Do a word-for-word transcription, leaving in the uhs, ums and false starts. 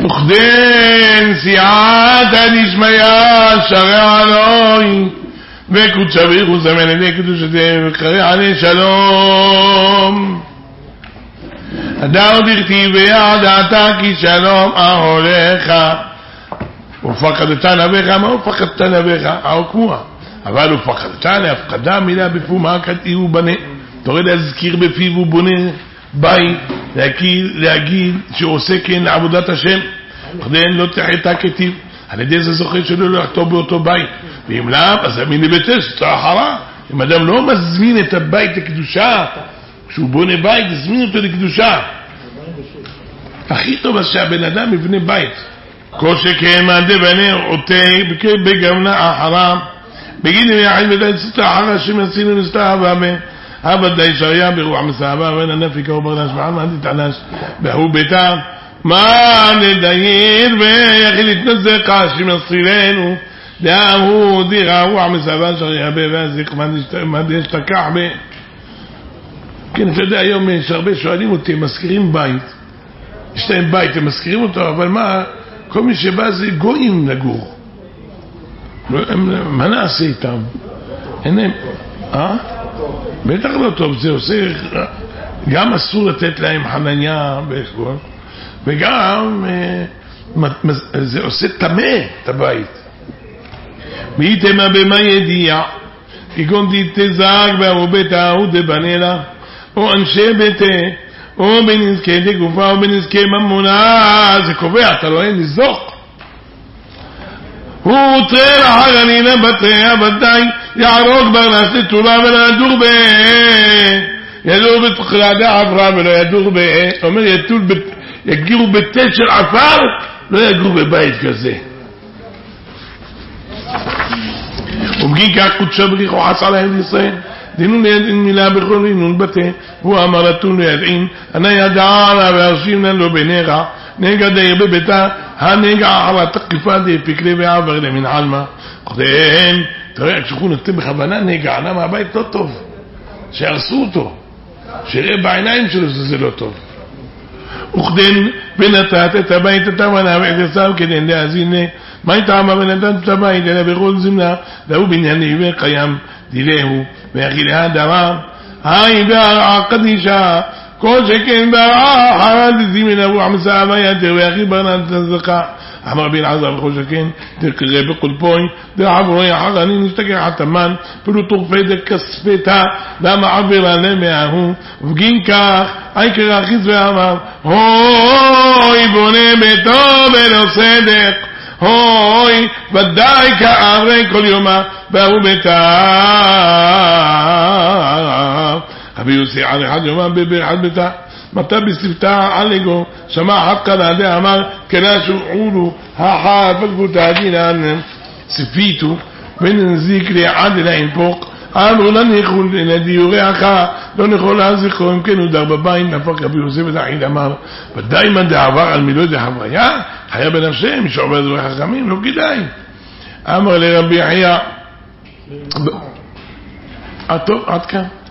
וכדן סייעתא דשמיא שרע אלוהי וקודשא בריך הוא זמן לידי קדושתיה וקרא עלי שלום הדר דכתיב וידעת כי שלום אהליך ופחדת נביך. מה ופחדת נביך? העוקמוע. אבל ופחדת להפחדה מילה בפו מה כתיב ובנה. תורד להזכיר בפיו ובונה בית להגיד, להגיד שעושה כן לעבודת השם וכדן לא תחתה כתיב על ידי זה זוכה שלא לא יחתור באותו בית ואם לא אז אמין לביתש צעחרה. אם אדם לא מזמין את הבית לקדושה כשהוא בונה בית תזמין אותו לקדושה. הכי טוב אז שהבן אדם יבנה בית כל שכן מעדה בנה אותי בגמנה אחרם בגיד אם יחד ודאי סתה אחרה שמצינו נסתה אבא אבא די שריה ברוח מסעבה ואין הנפיקה וברנש מעלמה תתענש בהוא ביתה מה נדייר ויחיל התנזקה שמסילנו דאהו דירה רוח מסעבה שריה בבזיק מה דשתקח ב... כן, אתה יודע, היום יש הרבה שואלים אותי, הם מזכירים בית יש להם בית, הם מזכירים אותו אבל מה, כל מי שבא זה גויים לגור מה נעשה איתם? אין להם... אה? בטח לא טוב, זה עושה גם אסור לתת להם חניה באשכול וגם זה עושה תמה את הבית ואיתמה במה ידיע כגון תזעק באו ביתה הוא דבנה לה או אנשי ביתה או בנזקי דגופה או בנזקי ממונה זה קובע, אתה לא אין לזוק הוא תראה לחגנינה בתראה ודאי יערוק ברנס לתולה ולא ידור בה ידור בתחרדה עברה ולא ידור בה אומר יתול יגירו בתת של עפר לא יגרו בבית כזה ובגין כך קודשא בריך וחס עליהם לישראל דינון לידעין מילה בכל עינון בתה והוא אמר לתון לידעין אני ידעה לה והרשים לנו בנגע נגע דייר בביתה הנגע אחלה תקיפה די פקלי ועבר למין עלמה כדאין תראה כשהוא נתן בכוונה נגע למה הבית לא טוב שירסו אותו שיראה בעיניים שלו שזה לא טוב וכדאין ונתת את הבית את המנה ואת הסב כדאין להזין מה יטעמה ונתת את הבית אלא בכל זמנה והוא בנייני וקיים דילהו ויחילה דבר היי בהרעה קדישה כל שכן בהרעה חרדתי מן אבו עמסה ויתר ויחי ברנת הזכה אמר בין עזר וכל שכן תקרא בקולפוי דעברו יחד אני נשתכח התמן פלו תורפי דכספתה למה עבר עליהם מההוא ובגין כך עיקר החיס ואמר הוי בונה ביתו ולא סדק הוי ודאי כארי כל יומה והוא ביתה רבי יוסי על אחד יומה באחד ביתה מתי בספתה עליגו שמע חד קלעדי אמר כנשו עולו החד וגבותה דינן ספיתו ונזיק לעד אלהים פוק אמרו לא ניחול לדיורי אחר לא ניחול להזיכו אם כן הוא דר בבית נפק רבי יוסי ודחיד אמר ודאי מה דעבר על מילוי דחבריה חיה בנפשם שעובר דברי חכמים לא כדאי אמר לרבי יחיה טוב עד כאן